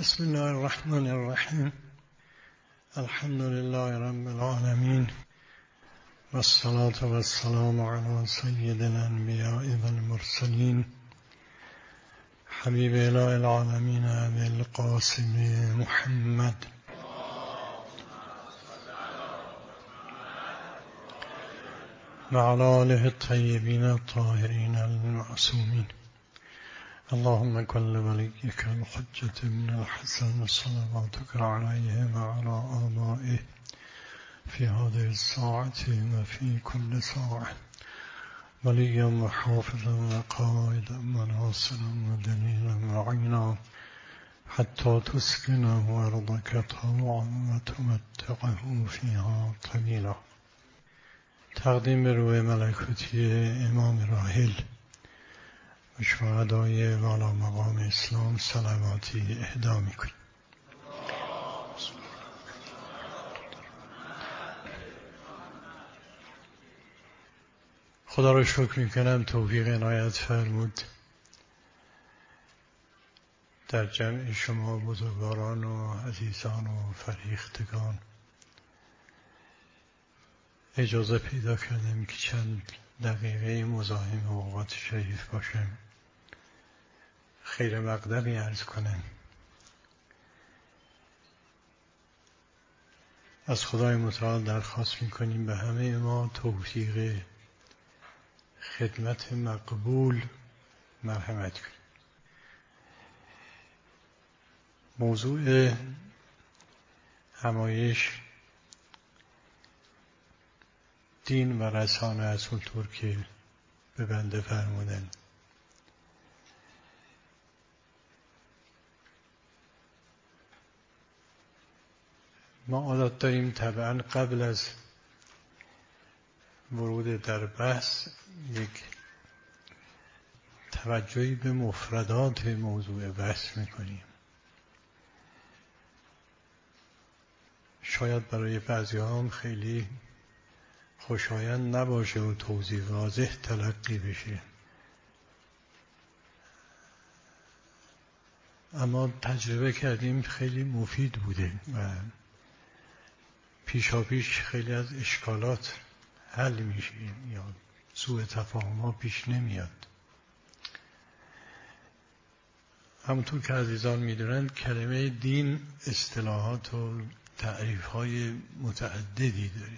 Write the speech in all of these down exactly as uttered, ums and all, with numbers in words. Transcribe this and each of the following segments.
بسم الله الرحمن الرحیم. الحمد لله رب العالمین والصلاة والسلام علی سید الانبیاء والمرسلین حبیب اله العالمین ابی القاسم محمد و علی آله الطیبین الطاهرین المعصومین. اللهم كن وليك الحجة من الحسن صلواتك عليه وعلى آبائه في هذه الساعة وفي كل ساعة وليا وحافظا وقائدا وناصرا ودليلا وعينا حتى تسكنه أرضك طوعا وتمتعه فيها طويلا. تقدیم به روی ملکوتی امام راحل و شهدای والا مقام اسلام صلواتی اهدا میکنیم. خدا را شکر میکنم توفیق عنایت فرمود در جمع شما بزرگواران و عزیزان و فریختگان اجازه پیدا کردم که چند دقیقه مزاحم اوقات شریف باشم، خیر مقدمی عرض کنم. از خدای متعال درخواست میکنیم به همه ما توفیق خدمت مقبول مرحمت کنیم. موضوع همایش دین و رسانه از اونطور که به بنده فرمودن. ما عادت داریم طبعا قبل از ورود در بحث یک توجهی به مفردات موضوع بحث میکنیم. شاید برای بعضی هم خیلی خوشایند نباشه و توضیح واضح تلقی بشه، اما تجربه کردیم خیلی مفید بوده و پیشا پیش خیلی از اشکالات حل میشه یا سوء تفاهم ها پیش نمیاد. همونطور که عزیزان میدونند کلمه دین اصطلاحات و تعریف های متعددی داره،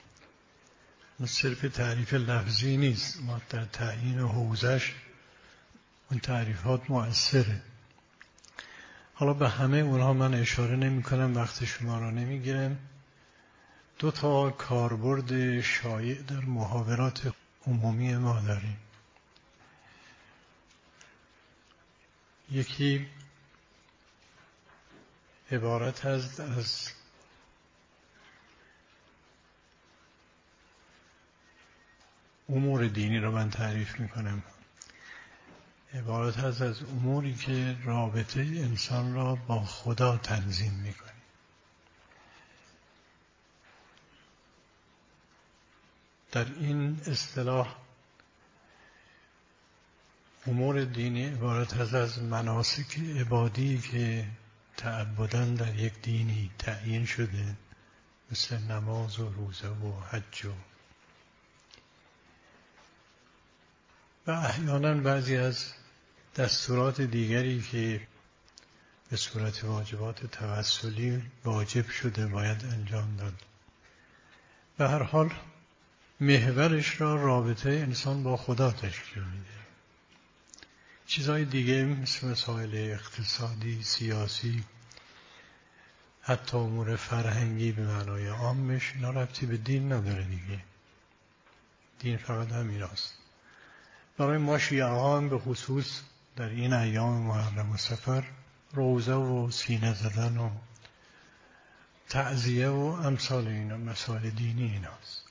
صرف تعریف لفظی نیست، ما در تعیین حوزش اون تعریفات مؤثره. حالا به همه اونها من اشاره نمی کنم، وقت شما را نمی گیرم. دو تا کاربرد شایع در محاورات عمومی ما داریم. یکی عبارت است از امور دینی را من تعریف میکنم، عبارت هست از اموری که رابطه انسان را با خدا تنظیم میکنه. در این اصطلاح امور دینی عبارت هست از مناسک عبادی که تعبداً در یک دینی تعیین شده، مثل نماز و روزه و حج و و احیانا بعضی از دستورات دیگری که به صورت واجبات توسلی واجب شده باید انجام داد. به هر حال محورش را رابطه انسان با خدا تشکیل میده. چیزهای دیگه مثل مسائل اقتصادی، سیاسی، حتی امور فرهنگی به معنای عامش، اینا ربطی به دین نداره دیگه. دین فقط همین است. برای ما شیعه ها هم به خصوص در این ایام محرم و صفر روزه و سینه زدن و تعزیه و امثال اینا مسائل دینی ایناست.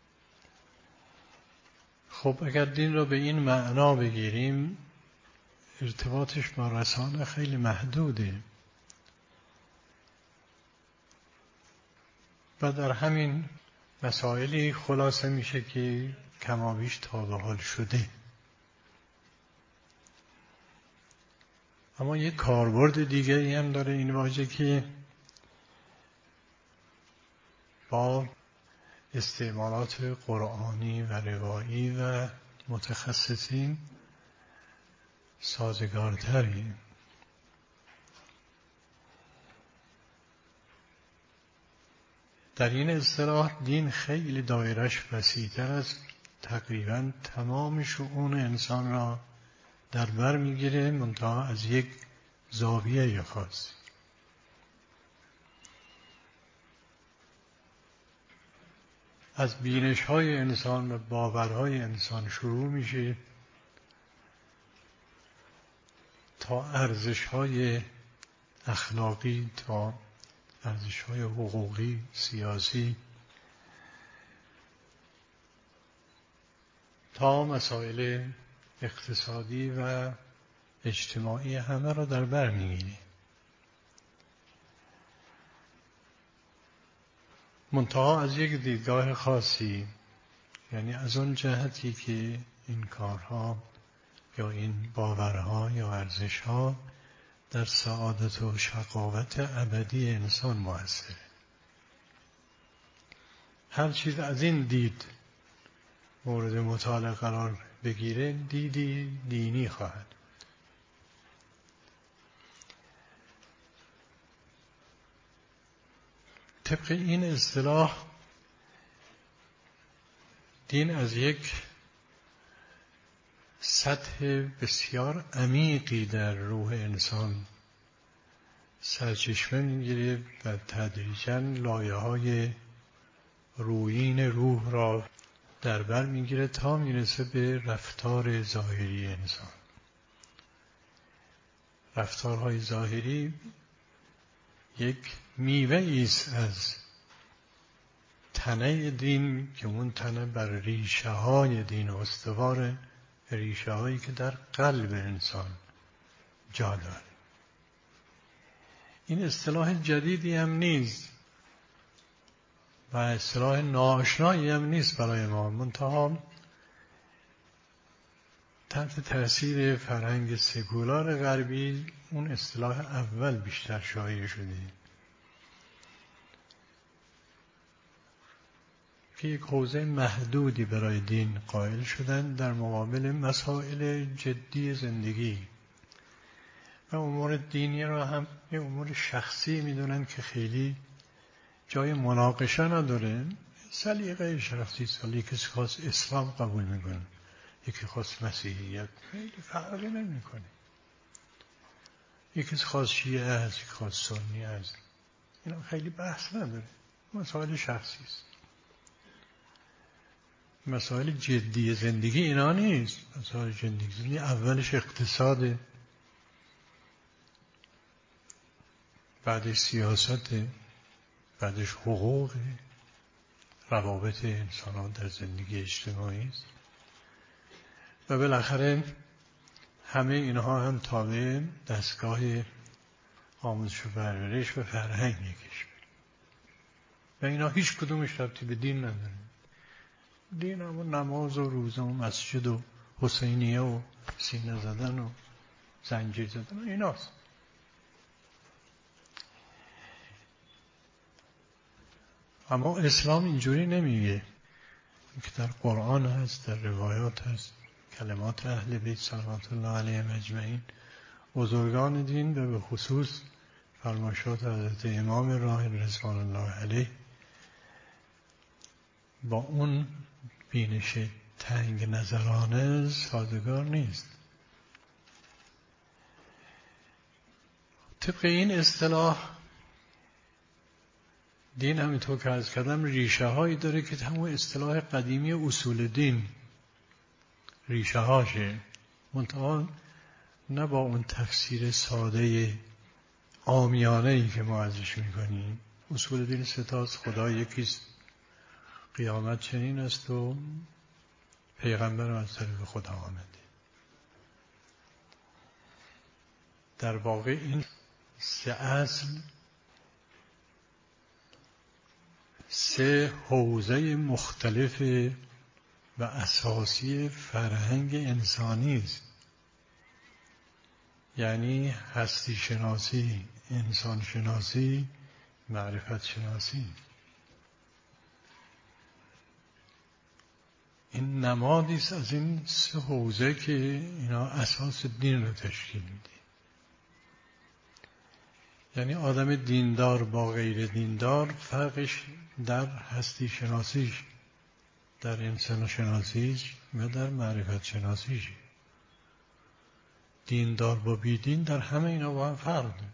خب اگر دین را به این معنا بگیریم ارتباطش با رسانه خیلی محدوده و در همین مسائلی خلاصه میشه که کمابیش تا به حال شده. اما یک کاربرد دیگری هم داره این واژه که با استعمالات قرآنی و روایی و متخصصین سازگارتری. در این اصطلاح دین خیلی دایرش وسیع‌تر است، تقریباً تمام شؤون انسان را در بر میگیره، منتها از یک زاویه خاص. از بینش‌های انسان و باورهای انسان شروع میشه تا ارزش‌های اخلاقی، تا ارزش‌های حقوقی، سیاسی، تا مسائل اقتصادی و اجتماعی، همه را در بر میگیره. منتها از یک دیدگاه خاصی، یعنی از اون جهتی که این کارها یا این باورها یا ارزشها در سعادت و شقاوت ابدی انسان مؤثره. هر چیز از این دید مورد مطالعه قرار بگیره دیدی دینی خواهد. طبق این اصطلاح دین از یک سطح بسیار عمیقی در روح انسان سرچشمه میگیره و تدریجاً لایه‌های رویین روح را در بر میگیره تا میرسه به رفتار ظاهری انسان. رفتارهای ظاهری یک میوه است از تنه دین که اون تنه بر ریشه های دین استواره، ریشه هایی که در قلب انسان جا داره. این اصطلاح جدیدی هم نیست و اصطلاح ناآشنایی هم نیست برای ما، منتها تحت تأثیر فرهنگ سکولار غربی اون اصطلاح اول بیشتر شایع شده که یک حوزه محدودی برای دین قائل شدن در مقابل مسائل جدی زندگی و امور دینی را هم یه امور شخصی میدونن که خیلی جای مناقشه نداره، سلیقه شخصی. سالی کسی خواست اسلام قبول میکنه، یکی خواست مسیحیت، خیلی فرقی نمیکنه. یکی خواست شیعه هست، یکی خواست سنی هست، اینا خیلی بحث نداره، مسائل شخصی است. مسائل جدی زندگی اینا نیست. مسائل جدی زندگی اولش اقتصاده، بعدش سیاسته، بعدش حقوق، روابط انسانان در زندگی اجتماعی است و بالاخره همه اینها هم تابع دستگاه آموزش و پرورش و فرهنگ کشور و اینا هیچ کدومش ربطی به دین نداره. دین هم نماز و روزه و مسجد و حسینیه و سینه زدن و زنجیر زدن و ایناست. اما اسلام اینجوری نمیگه که در قرآن هست، در روایات هست، کلمات اهل بیت صلوات الله علیهم اجمعین، بزرگان دین و به خصوص فرمایشات حضرت امام راحل رضوان الله علیه با اون بینش تنگ نظرانه سازگار نیست. طبق این اصطلاح دین همینطور که عرض کردم ریشه هایی داره که همون اصطلاح قدیمی اصول دین ریشه هاشه، منتها نه با اون تفسیر ساده عامیانه ای که ما ازش میکنیم. اصول دین ستاست، خدا یکیست، قیامت چنین است و پیغمبر از طریق خدا آمده. در واقع این سه اصل، سه حوزه مختلف و اساسی فرهنگ انسانی است یعنی هستی شناسی، انسان شناسی، معرفت شناسی. این نمادی است از این سه حوزه که اینا اساس دین رو تشکیل میده. یعنی آدم دیندار با غیر دیندار فرقش در هستی شناسیش، در انسان شناسیش و در معرفت شناسیش. دیندار با بیدین در همه اینا با هم فرق داره.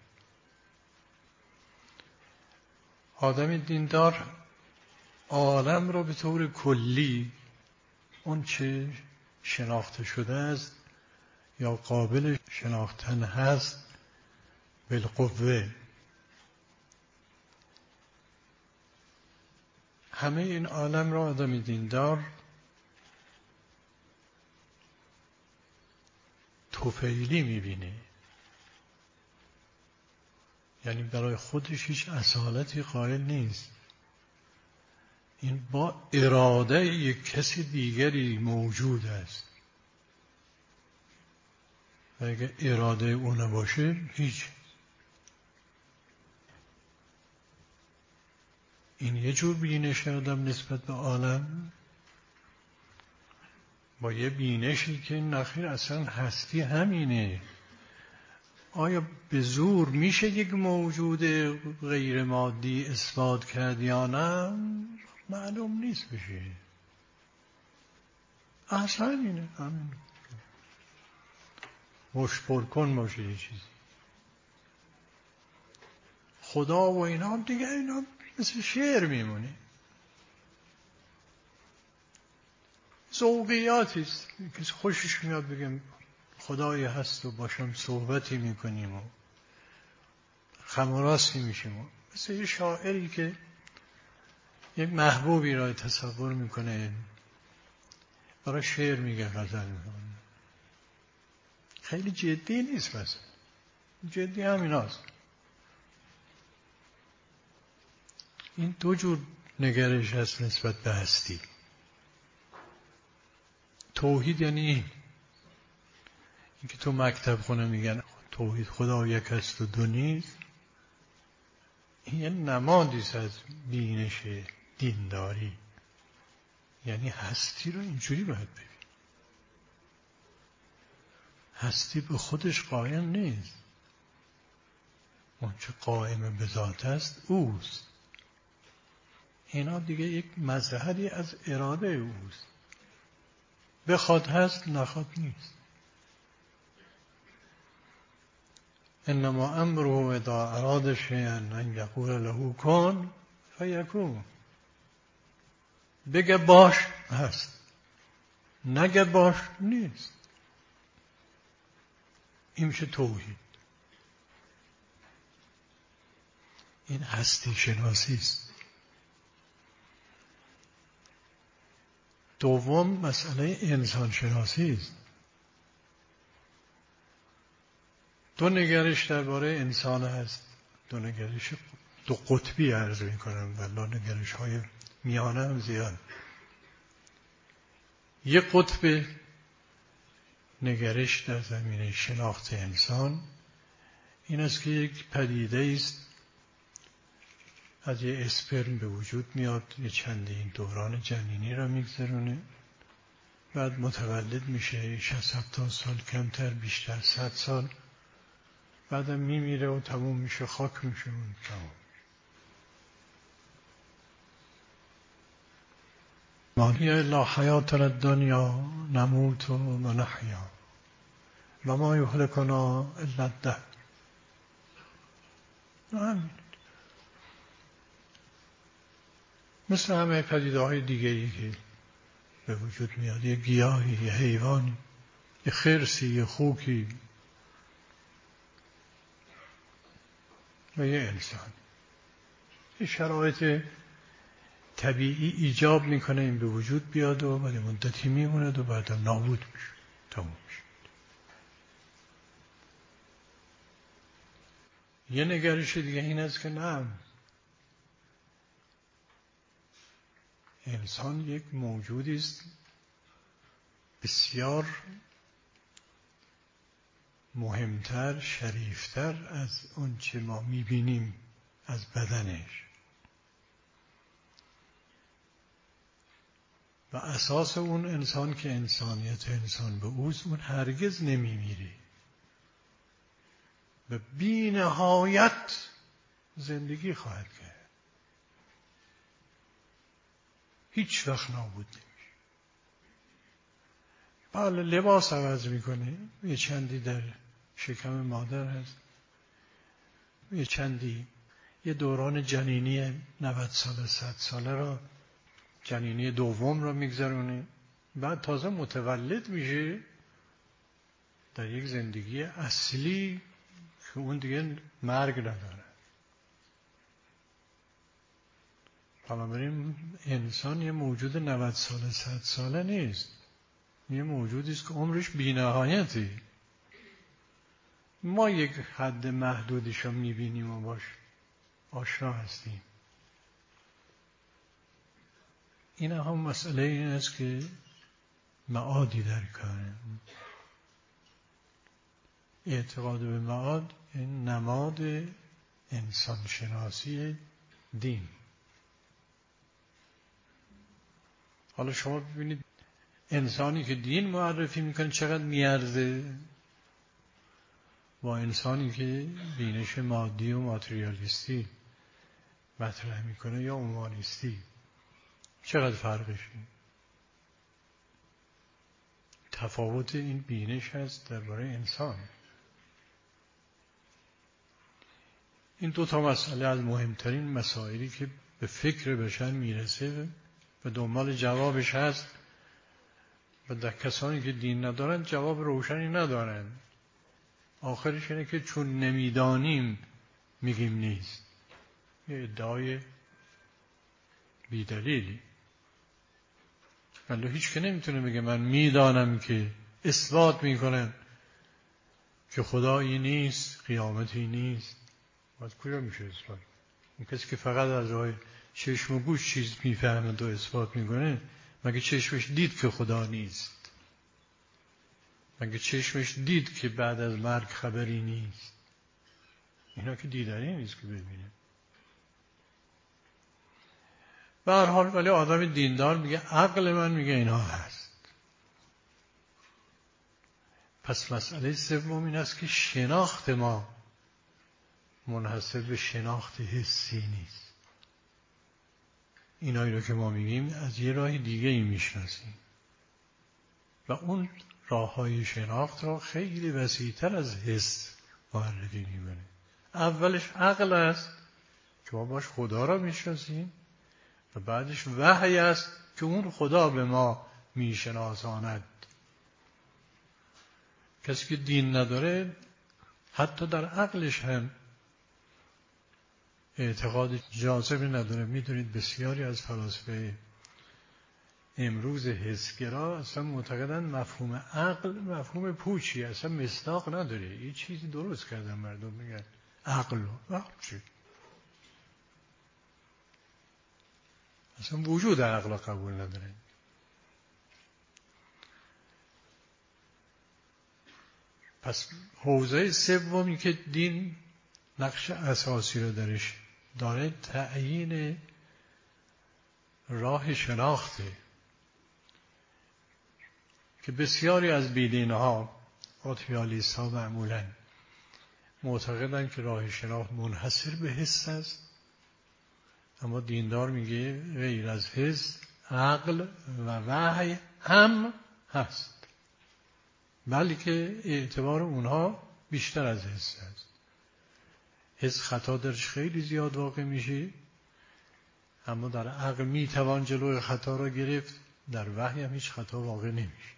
آدم دیندار عالم رو به طور کلی، اون چه شناخته شده است یا قابل شناختن هست، بالقوه، همه این عالم را آدم دیندار طفیلی میبینه. یعنی برای خودش هیچ اصالتی قائل نیست. این با اراده یک کسی دیگری موجود است و اگه اراده اون نباشه هیچ. این یه جور بینش آدم نسبت به عالم، با یه بینشی که نخیر اصلا هستی همینه. آیا به زور میشه یک موجود غیر مادی اثبات کرد یا نه؟ معلوم نیست بشه. اصلا اینه همین. مشپر کن باشه یه چیزی. خدا و اینا دیگه اینا مثل شعر میمونه. ذوقیاتی است که خوشش میاد بگم خدایی هست و باشم صحبتی میکنیم و خم و راستی میشیم. مثل یه شاعری که یک محبوبی را تصور میکنه، برای شعر میگه، غزل میکنه. خیلی جدی نیست. مثلا جدی همین هست. این دو جور نگرش هست نسبت به هستی. توحید یعنی این این که تو مکتب خونه میگن توحید خدا یک است و دو نیست. این یه نمادیست از بینش دینداری. یعنی هستی رو اینجوری باید ببین. هستی به خودش قائم نیست. اون چه قائم به ذات است اوست. اینا دیگه یک مظهری از اراده اوست. بخواد هست، نخواد نیست. انما امره اذا اراد شیئا ان یقول له کن فیکون. بگه باش هست، نگه باش نیست. این میشه توحید. این هستی شناسی است. دوم مسئله انسان شناسی است. دو نگرش درباره انسان هست. دو نگرش دو قطبی عرض میکنم ولی نگرش های میانه هم زیاد. یک قطب نگرش در زمینه شناخت انسان این است که یک پدیده است از یه اسپرم به وجود میاد، یه چندین دوران جنینی را میگذرونه، بعد متولد میشه، شصت هفتاد سال کمتر بیشتر صد سال، بعدم میمیره و تموم میشه، خاک میشه و تموم. ما هی الا حیاتنا الدنیا نموت و نحیا و ما یهلکنا الا الدهر. همین. مثل همه پدیده های دیگری که به وجود میاد، یه گیاهی، یه حیوانی، یه خرسی، یه خوکی و یه انسان. یه شرایط طبیعی ایجاب میکنه این به وجود بیاد و بعد مدتی میمونه و بعد نابود میشه، تموم میشه. یه نگرش دیگه این است که نه، انسان یک موجودی است بسیار مهمتر، شریفتر از اون چه ما میبینیم از بدنش. و اساس اون انسان که انسانیت انسان به اوست، اون هرگز نمیمیره. و بی نهایت زندگی خواهد کرد. هیچ وقت نابود نمیشه. بله لباس عوض میکنه، یه چندی در شکم مادر هست، یه چندی یه دوران جنینی نود ساله صد ساله را، جنینی دوم را میگذرونه، بعد تازه متولد میشه در یک زندگی اصلی که اون دیگه مرگ نداره. بنابراین انسان یه موجود نود ساله صد ساله نیست، یه موجودی است که عمرش بی‌نهایته. ما یک حد محدودیش رو میبینیم و باش آشنا هستیم. این هم مسئله این است که معادی در کاره. اعتقاد به معاد این نماد انسان شناسی دین. حالا شما ببینید انسانی که دین معرفی میکنه چقدر میارزه با انسانی که بینش مادی و ماتریالیستی مطرح میکنه یا اومانیستی، چقدر فرقشه. تفاوت این بینش هست درباره انسان. این دو تا مسئله از مهمترین مسائلی که به فکر بشر میرسه و دنبال جوابش هست و در کسانی که دین ندارن جواب روشنی ندارن. آخرش اینه که چون نمیدانیم میگیم نیست. یه ادعای بیدلیلی. ولی هیچ که نمیتونه بگه من میدانم که اثبات میکنن که خدایی نیست، قیامتی نیست. از کجا میشه اثبات؟ اون کسی که فقط از راه چشم و گوش چیز میفهمه و اثبات میکنه، مگه چشمش دید که خدا نیست؟ مگه چشمش دید که بعد از مرگ خبری نیست؟ اینا که دیدنی نیست که ببینه. به هر حال ولی آدم دیندار میگه عقل من میگه اینا هست. پس مسئله سوم این است که شناخت ما منحصر به شناخت حسی نیست. اینایی رو که ما میگیم از یه راه دیگه ای میشناسیم و اون راه های شناخت را خیلی وسیع‌تر از حس معرفی میکنه. اولش عقل است که ما باش خدا را میشناسیم و بعدش وحی است که اون خدا به ما میشناساند. کسی که دین نداره حتی در عقلش هم اعتقاد جاذبی نداره. میدونید بسیاری از فلاسفه امروز حسگرا اصلا معتقدن مفهوم عقل مفهوم پوچی، اصلا مصداق نداره. یه چیزی درست کردن مردم میگن عقل و چی؟ اصلا وجود عقل قبول نداره. پس حوزه سومی که دین نقش اساسی رو درش داره تعیین راه شناخته که بسیاری از بیدینها آتیالیست ها معمولا معتقدن که راه شناخت منحصر به حس است، اما دیندار میگه غیر از حس عقل و وحی هم هست، بلکه اعتبار اونها بیشتر از حس است. حس خطا درش خیلی زیاد واقع میشه، اما در عقل میتوان جلوی خطا را گرفت، در وحی هم هیچ خطا واقع نمیشه.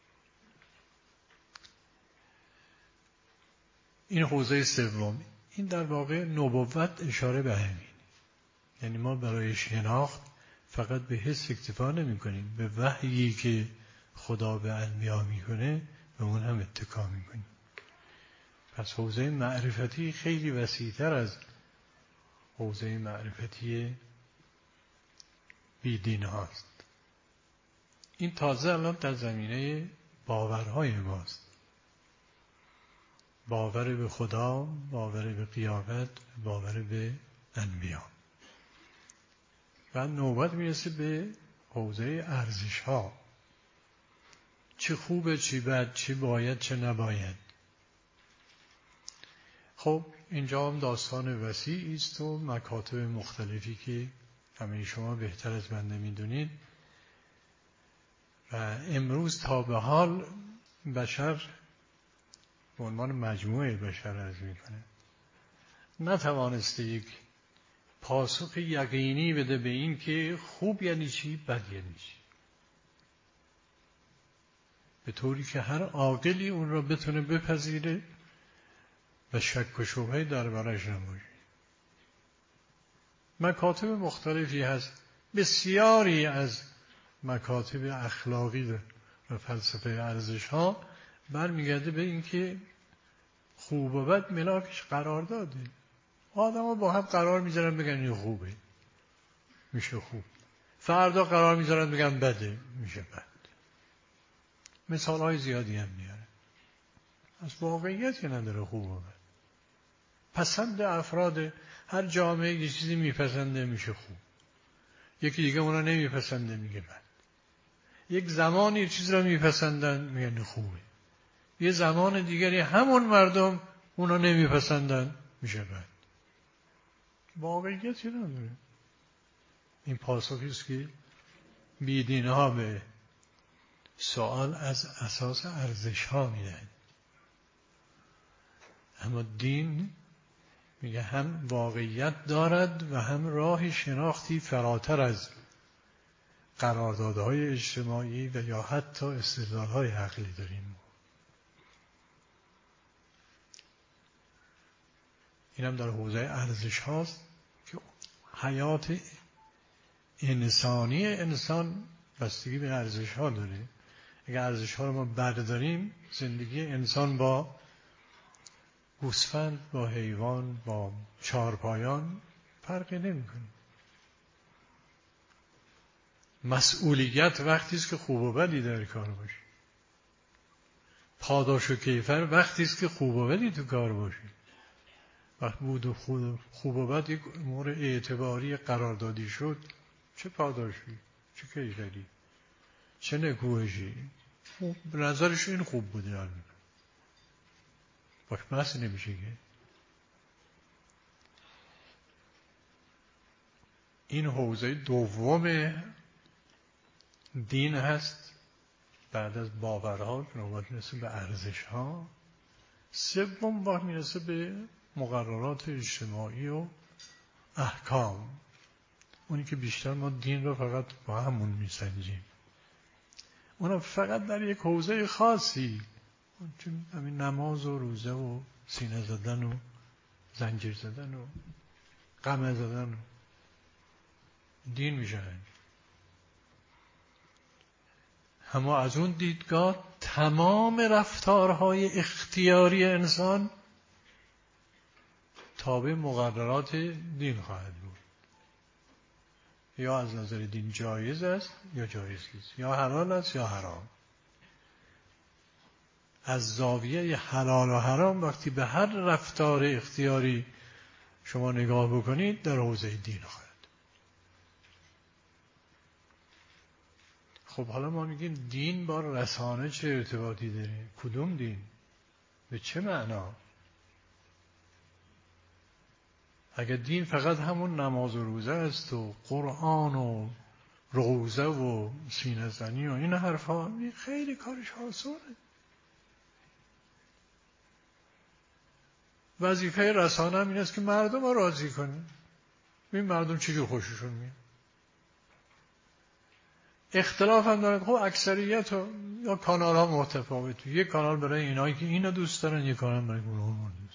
این حوزه سوم. این در واقع نبوت اشاره به همین، یعنی ما برای شناخت فقط به حس اکتفا نمی کنیم، به وحیی که خدا به انبیا میکنه به اون هم اتکا میکنیم. پس حوزه معرفتی خیلی وسیع‌تر از حوزه معرفتی بیدین هاست. این تازه الان در زمینه باورهای ماست. باور به خدا، باور به قیامت، باور به انبیا. و نوبت میرسه به حوزه ارزش ها، چه خوبه چه بد، چه باید چه نباید. خب اینجا هم داستان وسیعی است و مکاتب مختلفی که همه شما بهتر از بنده میدونید. و امروز تا به حال بشر به عنوان مجموعه بشر عرض میکنه نتوانسته یک پاسخ یقینی بده به این که خوب یعنی چی، بد یعنی چی، به طوری که هر عاقلی اون را بتونه بپذیره و شک و شبهه دربارش نباشه. مکاتب مختلفی هست، بسیاری از مکاتب اخلاقی و فلسفه ارزش ها برمیگرده به این که خوب و بد ملاکش قرار داده. آدم ها با هم قرار میذارن بگن این خوبه، میشه خوب، فردا قرار میذارن بگن بده، میشه بد. مثال های زیادی هم میاره. از واقعیتی نداره خوب و بد. پسند افراد هر جامعه یه چیزی میپسنده میشه خوب، یکی دیگه اونا نمیپسنده میگه بد. یک زمانی یه چیز را میپسندن میگن خوبه، یه زمان دیگری همون مردم اونا نمیپسندن میشه بد. واقعیتی نداره. این پاسخی است که بیدینها به سوال از اساس ارزش ها میدن. اما دین میگه هم واقعیت دارد و هم راه شناختی فراتر از قراردادهای اجتماعی و یا حتی استدلالهای عقلی داریم. اینم در حوزه ارزش هاست که حیات انسانی انسان بستگی به ارزش ها داره. اگر ارزش ها رو ما برداریم، زندگی انسان با گوسفند، با حیوان، با چارپایان فرقی نمی‌کنه. مسئولیت وقتی است که خوب و بدی در کار باشه. پاداش و کیفر وقتی است که خوب و بدی تو کار باشه. وقت بود و خوب و بد یک امور اعتباری قراردادی شد، چه پاداشی، چه کیفری، چه نکوهشی، به نظرش این خوب بوده، الان باش بحث نمیشه که. این حوزه دوم دین هست بعد از باورها که نوبت میرسه به ارزش ها. سوم وقت میرسه به مقررات اجتماعی و احکام، اونی که بیشتر ما دین رو فقط با همون میسنجیم، اونم فقط در یک حوزه خاصی، همین نماز و روزه و سینه زدن و زنجیر زدن و قمع زدن و دین میشه. اما از اون دیدگاه تمام رفتارهای اختیاری انسان تابع مقررات دین خواهد بود. یا از نظر دین جایز است یا جایز نیست، یا حلال است یا حرام. از زاویه حلال و حرام وقتی به هر رفتار اختیاری شما نگاه بکنید در حوزه دین خواهد. خب حالا ما میگیم دین با رسانه چه ارتباطی داره؟ کدوم دین؟ به چه معنا؟ اگر دین فقط همون نماز و روزه است و قرآن و روزه و سینه زنی و این حرفا، خیلی کارش آسونه. وظیفه رسانه هم این است که مردم رو راضی کنه. این مردم چجور خوششون میاد. اختلاف هم دارد. خب اکثریت ها یا کانال ها متفاوته. یک کانال برای اینایی که اینو دوست دارن، یک کانال برای اونها دوست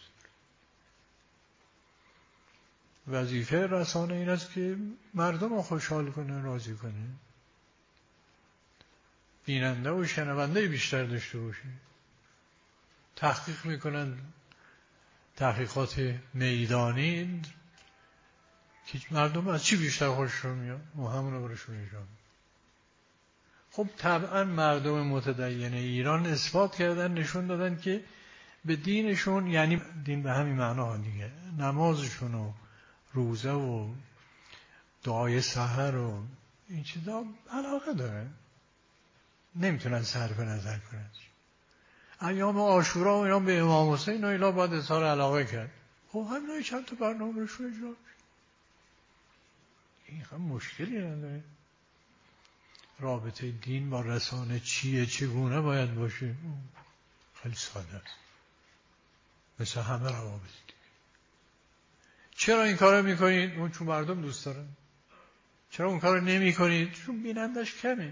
دارن. وظیفه رسانه این است که مردم رو خوشحال کنه، راضی کنه، بیننده و شنونده بیشتر داشته باشه. تحقیق میکنن تحقیقات میدانی که مردم از چی بیشتر خوششون میاد و همون رو برشون ایجاد. خب طبعا مردم متدین ایران اثبات کردن، نشون دادن که به دینشون، یعنی دین به همین معنا دیگه، نمازشون و روزه و دعای سحر و این چیزا علاقه داره، نمیتونن صرف نظر کنن. ایام عاشورا و اینا به امام حسین و اینا باید اظهار علاقه کرد. خب همین چند تا برنامه روشون اجرا میشه، این هم مشکلی نداره. رابطه دین با رسانه چیه، چگونه باید باشه، خیلی ساده است، مثل همه روابط دیگه. چرا این کارو میکنید؟ اون چون مردم دوست دارن. چرا اون کارو نمیکنید؟ چون بینندش کمه.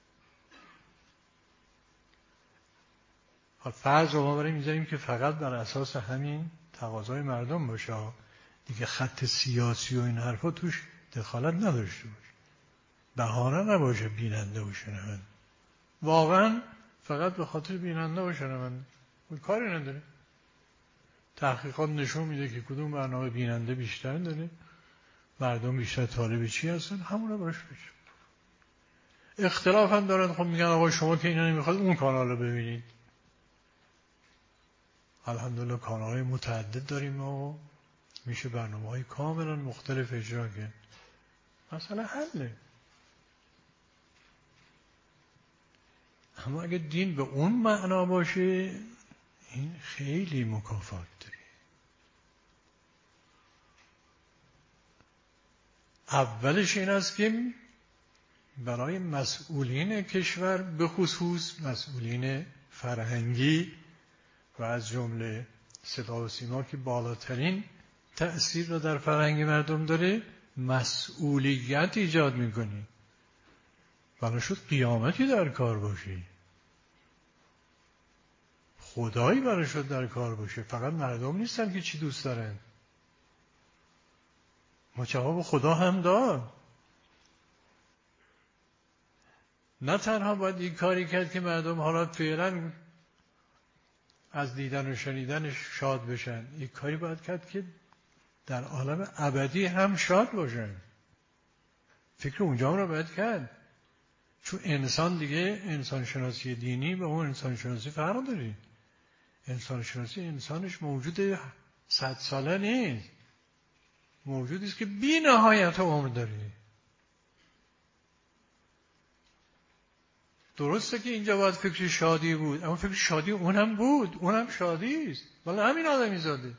حال فرض رو ما برای میذاریم که فقط بر اساس همین تقاضای مردم باشه، دیگه خط سیاسی و این حرفا توش دخالت نداشته باشه، بهانه نباشه بیننده و شنونده. واقعا فقط به خاطر بیننده و شنونده اون کاری نداره. تحقیقات نشون میده که کدوم برنامه بیننده بیشتر داره، مردم بیشتر طالب چی هستن، همون باش بشه. اختلاف هم دارن، خب میگن آقا شما که اینا نمیخواد اون کانال رو ببینید. الحمدلله کانال‌های متعدد داریم و میشه برنامه‌های کاملا مختلف اجرا کرد. مثلا حله. اما اگه دین به اون معنا باشه این خیلی مکافات داره. اولش این است که برای مسئولین کشور، به خصوص مسئولین فرهنگی و از جمله صدا و سیما که بالاترین تأثیر رو در فرهنگ مردم داره، مسئولیت ایجاد میکنی. بنا شد قیامتی در کار باشی، خدایی بنا شد در کار باشه. فقط مردم نیستن که چی دوست دارن، ما جواب خدا هم داد. نه تنها باید این کاری کرد که مردم حالا فعلا از دیدن و شنیدنش شاد بشن، این کاری باید کرد که در عالم ابدی هم شاد باشن. فکر اونجا رو باید کرد، چون انسان دیگه انسان شناسی دینی به اون انسان شناسی فرق داره. انسان شناسی انسانش موجود صد ساله نیست، موجودی است که بی نهایت عمر داره. درسته که اینجا باید فکر شادی بود، اما فکر شادی اونم بود، اونم شادی است، ولی همین آدمی زاده.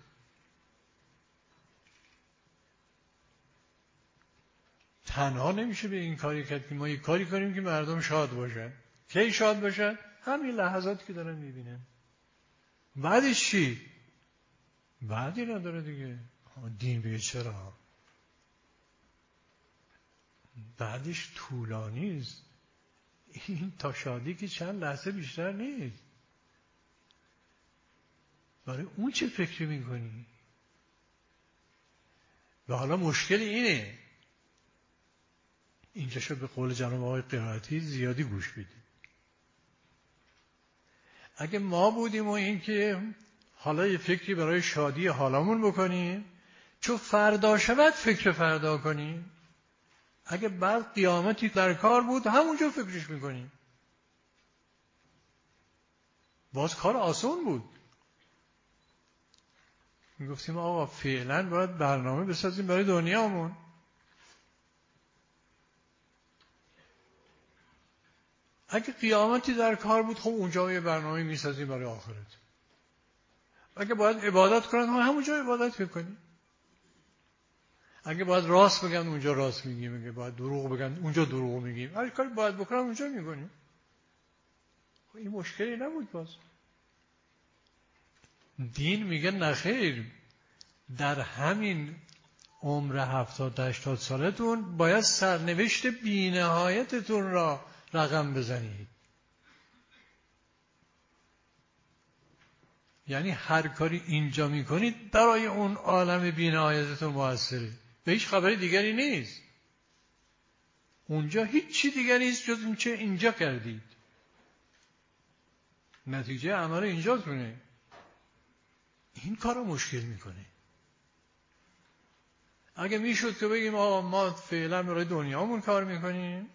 تنها نمیشه به این کاری کرد که ما یک کاری کنیم که مردم شاد باشن. کی شاد باشن؟ همین لحظاتی که دارن میبینن. بعدش چی؟ بعدی نداره دیگه. دین بگه چرا؟ بعدش طولانی است. این تا شادی که چند لحظه بیشتر نیست. برای اون چه فکری میکنی؟ و حالا مشکل اینه، اینجا شد به قول جناب آقای قرائتی زیادی گوش بدید. اگه ما بودیم و این که حالا یه فکری برای شادی حالمون بکنیم، چون فردا شود فکر فردا کنیم، اگه بعد قیامتی در کار بود همونجا فکرش میکنیم، باز کار آسان بود. میگفتیم آقا فعلا باید برنامه بسازیم برای دنیامون، اگه قیامتی در کار بود خب اونجا یه برنامه میسازیم برای آخرت. اگه باید عبادت کنن همونجا عبادت میکنیم، اگه باید راست بگن اونجا راست میگیم، اگه باید دروغ بگن اونجا دروغ میگیم، هر کاری باید بکنن اونجا میکنیم. خب این مشکلی نبود. باز دین میگه نخیر، در همین عمر هفتاد هشتاد سالتون باید سرنوشت بی‌نهایتتون را رقم بزنید. یعنی هر کاری اینجا میکنید برای اون عالم بی‌نهایتتون موثره، به هیچ خبری دیگری نیست. اونجا هیچ چی دیگری نیست جز این چه اینجا کردید، نتیجه عمل اینجاتونه. این کارو مشکل میکنه. اگه میشد که بگیم آقا ما فعلا برای دنیامون کار میکنیم،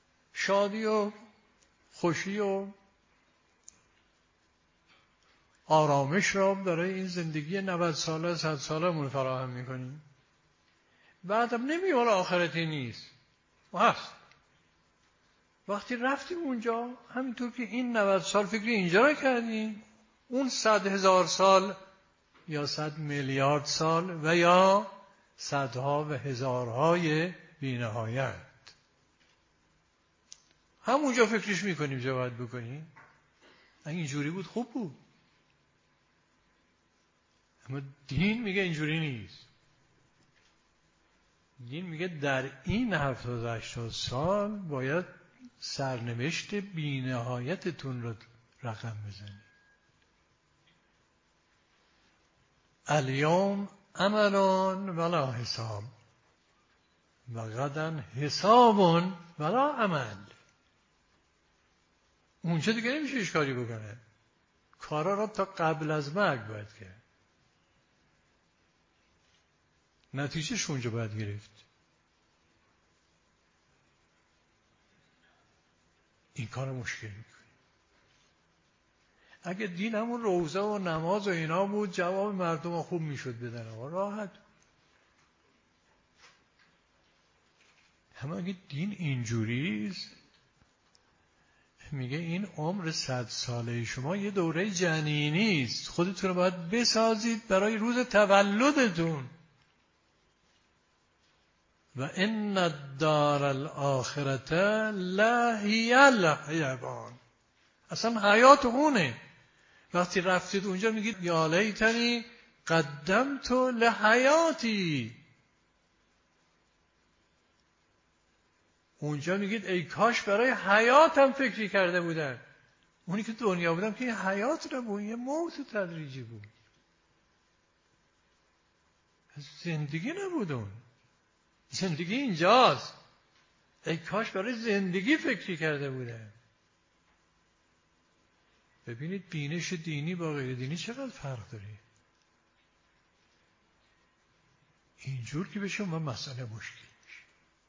شادی و خوشی و آرامش را برای این زندگی نود ساله صد سالمون فراهم میکنیم. بعدم نمیگه آخرتی نیست، هست. وقتی رفتیم اونجا همینطور که این نود سال فکر اینجا را کردیم، اون صد هزار سال یا صد میلیارد سال و یا صدها و هزارهای بی‌نهایت همونجا فکرش میکنیم چه باید بکنیم. اگه اینجوری بود خوب بود، اما دین میگه اینجوری نیست. دین میگه در این هفتاد هشتاد سال باید سرنوشت بی‌نهایتتون رو رقم بزنید. الیوم عملون ولا حساب و غدا حسابون ولا عمل. اونجا دیگه نمیشه هیچ کاری بکنه، کارا را تا قبل از مرگ باید کرد، نتیجهش اونجا باید گرفت. این کار مشکل میکنه. اگه دین همون روزه و نماز و اینا بود جواب مردم خوب میشد بدن، آقا راحت. اما اگه دین اینجوریست، میگه این عمر صد ساله شما یه دوره جنینی است، خودتون رو باید بسازید برای روز تولدتون. و ان الدار الاخرة لهی الحیوان، اصلا حیات اونه. وقتی رفتید اونجا میگید یا لیتنی قدمت لحیاتی، اونجا میگید ای کاش برای حیاتم فکری کرده بودن. اونی که دنیا بودم که حیات نبود، یه موت تدریجی بود، زندگی نبود. اون زندگی اینجاست. ای کاش برای زندگی فکری کرده بودن. ببینید بینش دینی با غیر دینی چقدر فرق داره. اینجور که بشه من مسئله مشکل میشه.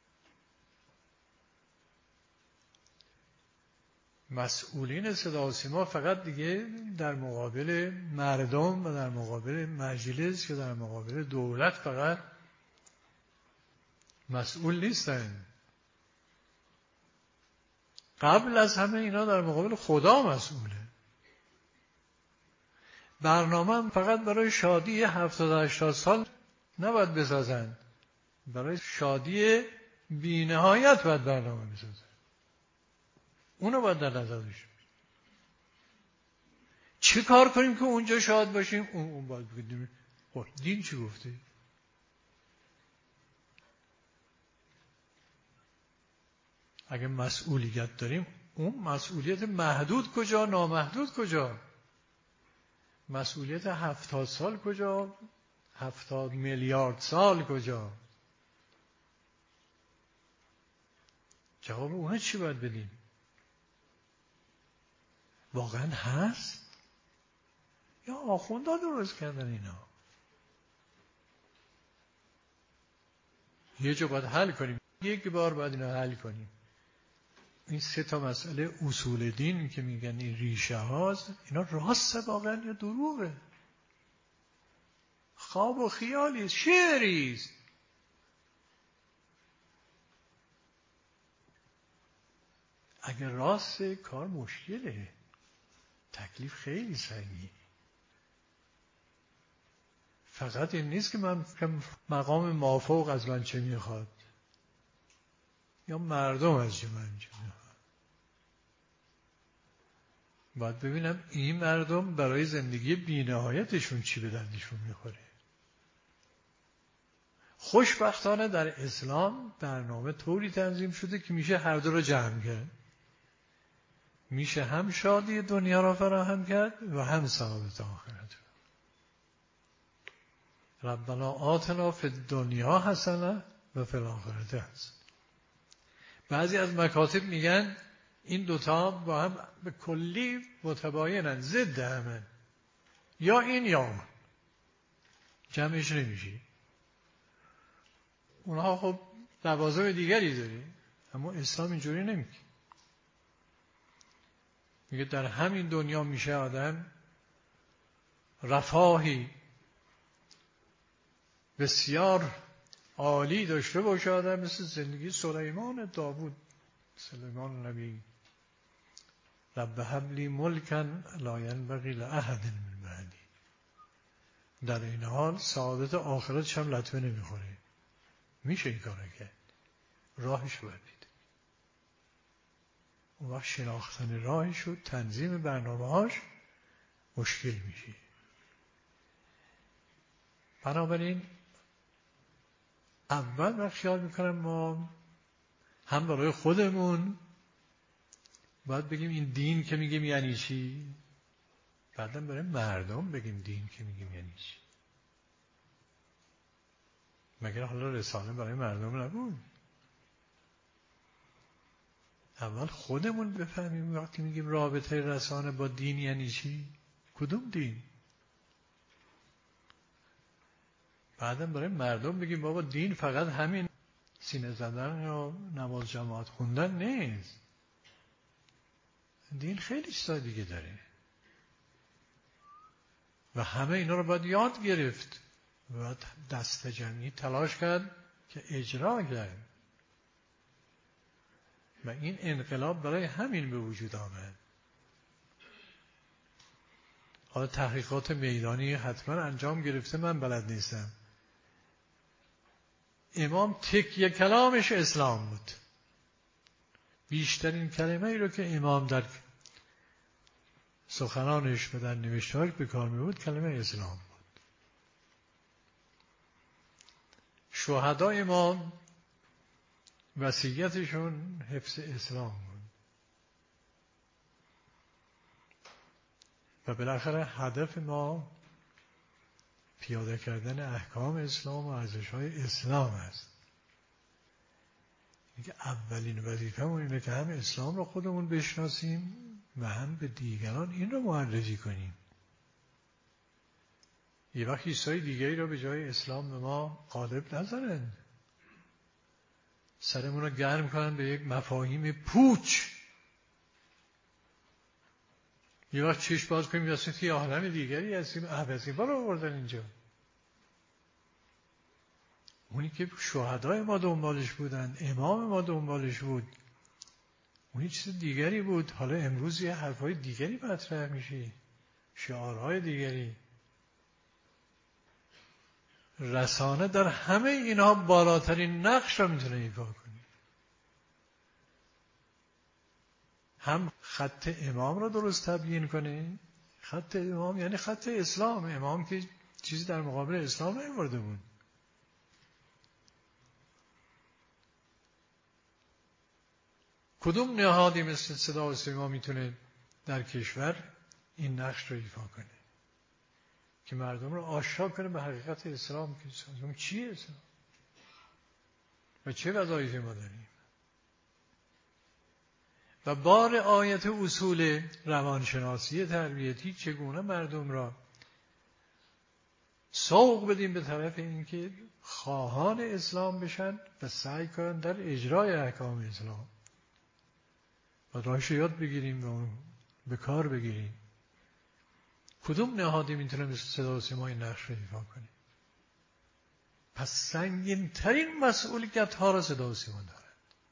مسئولین صدا و سیما فقط دیگه در مقابل مردم و در مقابل مجلس یا در مقابل دولت فقط مسئول نیستن. قبل از همه اینا در مقابل خدا مسئوله. برنامه هم فقط برای شادی هفتاد هشتاد سال نباید بسازن، برای شادی بی نهایت باید برنامه بسازن. اونو باید در نظر داشته. چه کار کنیم که اونجا شاد باشیم؟ اون, اون باید بگیم خب دین چی گفته؟ اگه مسئولیت داریم، اون مسئولیت محدود کجا، نامحدود کجا؟ مسئولیت هفتاد سال کجا؟ هفتاد میلیارد سال کجا؟ جواب اونه چی باید بدیم؟ واقعا هست؟ یا آخوندا درست کردن اینا؟ یه جا باید حل کنیم، یک بار باید اینا حل کنیم. این سه تا مسئله اصول دین که میگن این ریشه هاست، اینا راسته واقعا یا دروغه؟ خواب و خیالی است، شعری است. اگر راست کار مشکله، تکلیف خیلی سنگینه. فقط این نیست که من مقام مافوق از من چه میخواد یا مردم از چه من چه میخواد. باید ببینم این مردم برای زندگی بی‌نهایتشون چی به دردشون میخوره. خوشبختانه در اسلام برنامه طوری تنظیم شده که میشه هر دو رو جمع کرد. میشه هم شادی دنیا را فراهم کرد و هم سعادت آخرت. ربنا آتنا فی الدنیا حسنه و فی الاخرة حسنه. بعضی از مکاتب میگن این دوتا با هم به کلی متباینن، ضد همن، یا این یا اون، جمعش نمیشه. اونها خب لوازم دیگری داره، اما اسلام اینجوری نمیگه. میگه در همین دنیا میشه آدم رفاهی بسیار عالی داشته باشه آدم، مثل زندگی سلیمان داوود، سلیمان نبی. رب هب لی ملکا لا ینبغی لاحد من بعدی. در این حال سعادت آخرتش هم لطمه نمیخوره. میشه این کارو کرد، راهش رو بدید. اون وقت شناختن راهش و تنظیم برنامه‌هاش مشکل میشه. بنابراین اول من خیال میکنم ما هم برای خودمون باید بگیم این دین که میگیم یعنی چی، بعدا برای مردم بگیم دین که میگیم یعنی چی. مگر حالا رساله برای مردم نبود؟ اول خودمون بفهمیم وقتی میگیم رابطه رسانه با دین یعنی چی، کدوم دین. بعدا برای مردم بگیم بابا دین فقط همین سینه زدن یا نماز جماعت خوندن نیست، دین خیلی چیزا دیگه داره و همه اینا رو باید یاد گرفت و باید دست جمعی تلاش کرد که اجرا کرد. و این انقلاب برای همین به وجود آمد. حالا تحقیقات میدانی حتما انجام گرفته، من بلد نیستم. امام تکیه کلامش اسلام بود. بیشترین کلمه ای رو که امام در سخنانش و در نوشتهاش به کار می بود کلمه اسلام بود. شهدای ما وصیتشون حفظ اسلام بود و بالاخره هدف ما پیاده کردن احکام اسلام و ارزش‌های اسلام است. اینکه اولین وظیفه‌مون اینه که هم اسلام رو خودمون بشناسیم و هم به دیگران این رو معرفی کنیم. یه وقت چیزهای دیگری رو به جای اسلام به ما غالب نذارن، سرمون رو گرم کنن به یک مفاهیم پوچ. یه وقت چشم باز کنیم واسه یه عالم دیگری هستیم، احوازی با رو آوردن اینجا. اونی که شهدای ما دنبالش بودن، امام ما دنبالش بود، اونی چیز دیگری بود. حالا امروز یه حرفای دیگری مطرح میشه، شعارهای دیگری. رسانه در همه اینها بالاترین نقش را میتونه ایفا کنه. هم خط امام را درست تبیین کنه. خط امام یعنی خط اسلام. امام که چیزی در مقابل اسلام نیاورده بود. کدوم نهادی مثل صدا و سیما میتونه در کشور این نقش رو ایفا کنه که مردم رو آشنا کنه به حقیقت اسلام؟ که اسلام چیه اسلام و چه وظایفی ما داریم؟ و بار آیت اصول روانشناسی تربیتی چگونه مردم را سوق بدیم به طرف اینکه خواهان اسلام بشن و سعی کنن در اجرای احکام اسلام و راهش یاد بگیریم و اون به کار بگیریم. کدوم نهادی میتونه مثل صدا و سیما این نقش رو ایفا کنه؟ پس سنگین ترین مسئولیت ها را صدا و سیما دارد.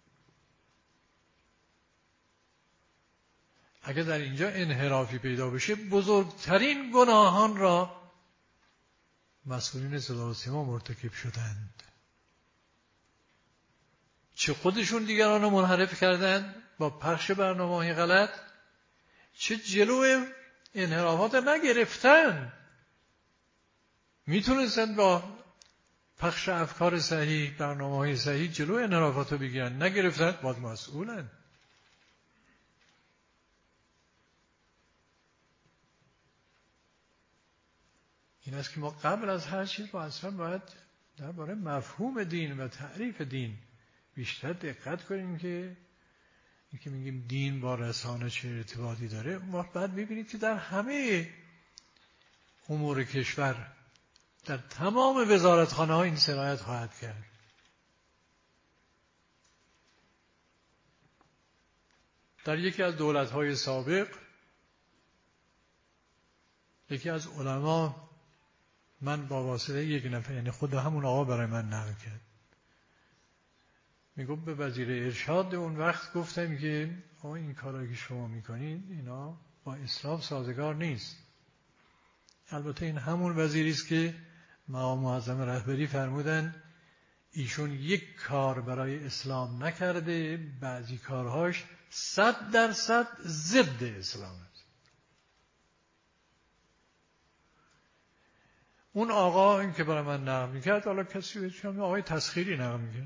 اگر در اینجا انحرافی پیدا بشه، بزرگترین گناهان را مسئولین صدا و سیما مرتکب شدند. چه خودشون دیگران رو منحرف کردند با پخش برنامه‌های غلط، چه جلوی انحرافات نگرفتن. میتونستند با پخش افکار صحیح، برنامه‌های صحیح جلو انحرافات رو بگیرن، نگرفتن، باید مسئولن. این است که ما قبل از هر چیز با اصلا باید درباره مفهوم دین و تعریف دین بیشتر دقت کنیم که این که میگیم دین با رسانه چه ارتباطی داره. ما بعد میبینید که در همه امور کشور در تمام وزارتخانه ها این سرایت خواهد کرد. در یکی از دولت‌های سابق یکی از علما، من با واسطه یک نفر، یعنی خود همون آقا برای من نقل کرد، میگفت به وزیر ارشاد اون وقت گفتم که آقا این کارایی که شما میکنید اینا با اسلام سازگار نیست. البته این همون وزیری است که مقام معظم رهبری فرمودن ایشون یک کار برای اسلام نکرده، بعضی کارهاش صد درصد ضد اسلام است. اون آقا این که برای من نقل میکرد، حالا کسی بهشم آقای تسخیری نقل میکرد،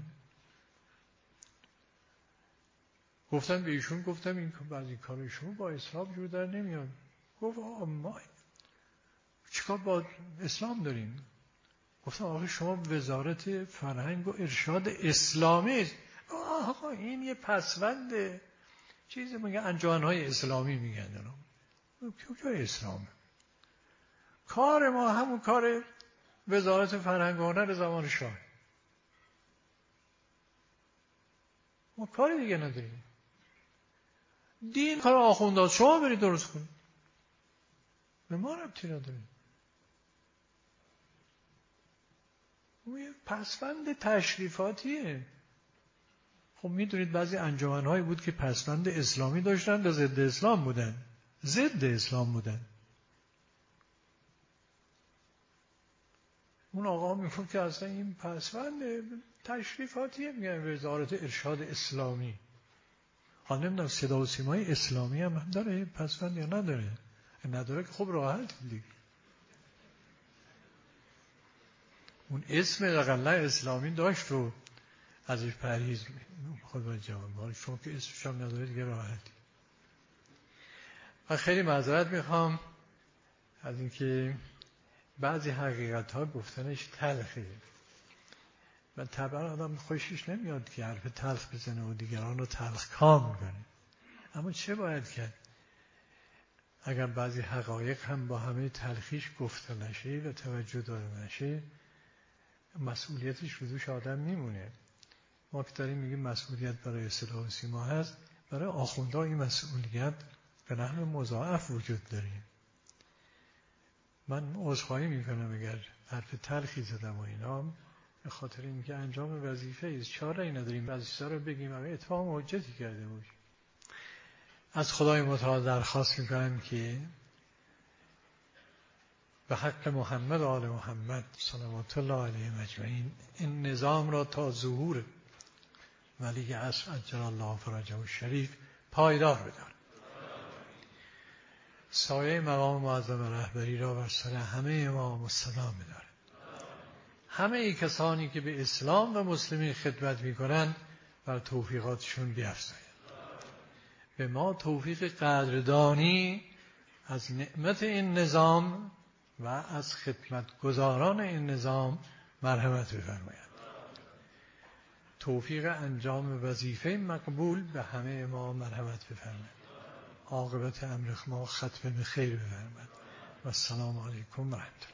گفتم به ایشون، گفتم این بعضی کارهای شما با اسلام جور در نمیاد. گفت آقا ما چیکار با اسلام داریم؟ گفتم آقا شما وزارت فرهنگ و ارشاد اسلامی است. آقا این یه پسوند چیزی میگه، انجمن‌های اسلامی میگن اینا. کجا اسلامه؟ کار ما همون کار وزارت فرهنگ و هنر زمان شاه، ما کاری دیگه نداریم. دین کار آخوندها، شما برید درست کنید، به ما ربطی نداریم. اون یه پسوند تشریفاتیه. خب میدونید بعضی انجمن‌هایی بود که پسوند اسلامی داشتن و ضد اسلام بودن، ضد اسلام بودن. اون آقا میگفت که اصلا این پسوند تشریفاتیه، میگن وزارت ارشاد اسلامی. حالا نمیدونم صدا و سیمای اسلامی هم داره پسوند یا نداره؟ نداره که خب راحت دیگه. اون اسم اقلا اسلامی داشت و ازش پرهیز خود باید جواب. حالا شما که اسمش هم نداره دیگه راحتی. من خیلی معذرت میخوام از اینکه بعضی حقیقت ها گفتنش تلخه و طبعا آدم خوشش نمیاد که حرف تلخ بزنه و دیگران رو تلخ کام کنه. اما چه باید کرد؟ اگر بعضی حقایق هم با همه تلخیش گفته نشه و توجه داده نشه، مسئولیتش رو دوش آدم میمونه. ما که داریم میگیم مسئولیت برای صدا و سیما هست، برای آخوندها این مسئولیت به نحو مضاعف وجود داره. من عذرخواهی میکنم اگر حرف تلخی زدم و اینا، به خاطر اینکه انجام وظیفه است، چاره‌ای نداریم وظیفه رو بگیم و اتمام حجتی کرده باشیم. از خدای متعال درخواست میکنم که به حق محمد و آل محمد صلوات الله علیهم اجمعین این نظام را تا ظهور ولی عصر عجل الله فرجه الشریف پایدار بدار. سایه مقام معظم رهبری را بر سر همه ما مستدام بداره. همه ای کسانی که به اسلام و مسلمین خدمت میکنند بر توفیقاتشون بیفزاید. به ما توفیق قدردانی از نعمت این نظام و از خدمتگزاران این نظام مرحمت بفرماید. توفیق انجام وظیفه مقبول به همه ما مرحمت بفرماید. عاقبت امر ما ختم به خیر بفرماید. و السلام علیکم و رحمت الله.